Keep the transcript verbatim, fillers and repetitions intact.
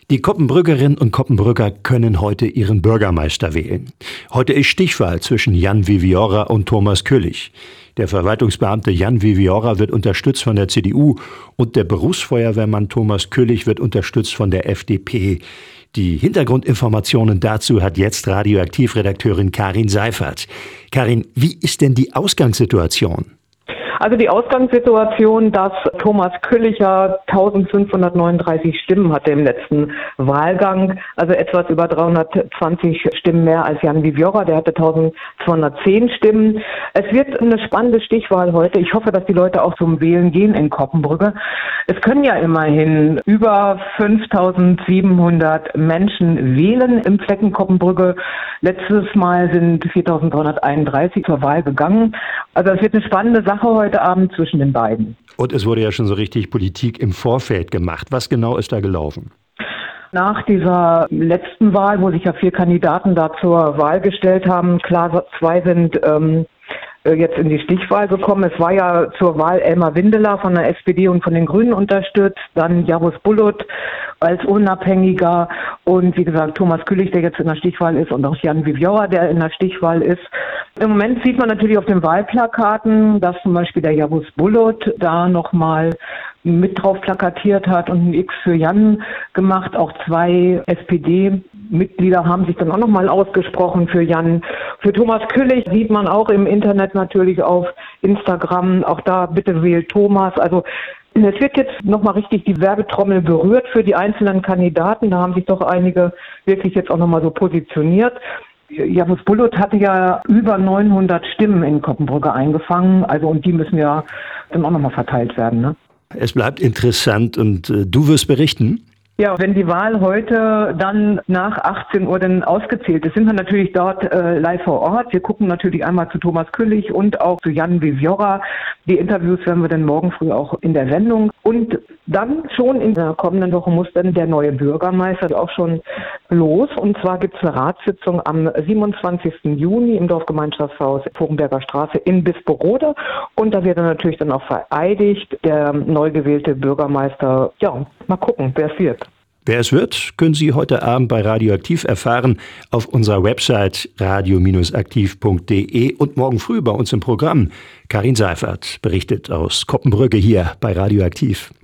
Die Koppenbrückerinnen und Koppenbrücker können heute ihren Bürgermeister wählen. Heute ist Stichwahl zwischen Jan Viviola und Thomas Köllig. Der Verwaltungsbeamte Jan Viviola wird unterstützt von der C D U und der Berufsfeuerwehrmann Thomas Köllig wird unterstützt von der F D P. Die Hintergrundinformationen dazu hat jetzt Radioaktiv-Redakteurin Karin Seifert. Karin, wie ist denn die Ausgangssituation? Also die Ausgangssituation, dass Thomas Köllig ja eintausendfünfhundertneununddreißig Stimmen hatte im letzten Wahlgang, also etwas über dreihundertzwanzig Stimmen mehr als Jan Viviola, der hatte eintausendzweihundertzehn Stimmen. Es wird eine spannende Stichwahl heute. Ich hoffe, dass die Leute auch zum Wählen gehen in Koppenbrügge. Es können ja immerhin über fünftausendsiebenhundert Menschen wählen im Flecken Koppenbrügge. Letztes Mal sind viertausenddreihunderteinunddreißig zur Wahl gegangen. Also es wird eine spannende Sache heute Abend zwischen den beiden. Und es wurde ja schon so richtig Politik im Vorfeld gemacht. Was genau ist da gelaufen? Nach dieser letzten Wahl, wo sich ja vier Kandidaten da zur Wahl gestellt haben, klar, zwei sind ähm, jetzt in die Stichwahl gekommen. Es war ja zur Wahl Elmar Windeler von der S P D und von den Grünen unterstützt, dann Yavuz Bulut als Unabhängiger und wie gesagt Thomas Köllig, der jetzt in der Stichwahl ist, und auch Jan Viviola, der in der Stichwahl ist. Im Moment sieht man natürlich auf den Wahlplakaten, dass zum Beispiel der Yavuz Bulut da nochmal mit drauf plakatiert hat und ein X für Jan gemacht. Auch zwei S P D-Mitglieder haben sich dann auch nochmal ausgesprochen für Jan. Für Thomas Köllig sieht man auch im Internet natürlich auf Instagram, auch da bitte wählt Thomas. Also es wird jetzt nochmal richtig die Werbetrommel berührt für die einzelnen Kandidaten. Da haben sich doch einige wirklich jetzt auch nochmal so positioniert. Yavuz Bulut hatte ja über neunhundert Stimmen in Koppenbrügge eingefangen. Also und die müssen ja dann auch nochmal verteilt werden, ne? Es bleibt interessant und äh, du wirst berichten? Ja, wenn die Wahl heute dann nach achtzehn Uhr dann ausgezählt ist, sind wir natürlich dort äh, live vor Ort. Wir gucken natürlich einmal zu Thomas Köllig und auch zu Jan Viviola. Die Interviews werden wir dann morgen früh auch in der Sendung. Und dann schon in der kommenden Woche muss dann der neue Bürgermeister auch schon los. Und zwar gibt es eine Ratssitzung am siebenundzwanzigsten Juni im Dorfgemeinschaftshaus Vogenberger Straße in Bisperode. Und da wird dann natürlich dann auch vereidigt der neu gewählte Bürgermeister. Ja, mal gucken, wer es wird. Wer es wird, können Sie heute Abend bei Radioaktiv erfahren auf unserer Website radio aktiv punkt de und morgen früh bei uns im Programm. Karin Seifert berichtet aus Koppenbrügge hier bei Radioaktiv.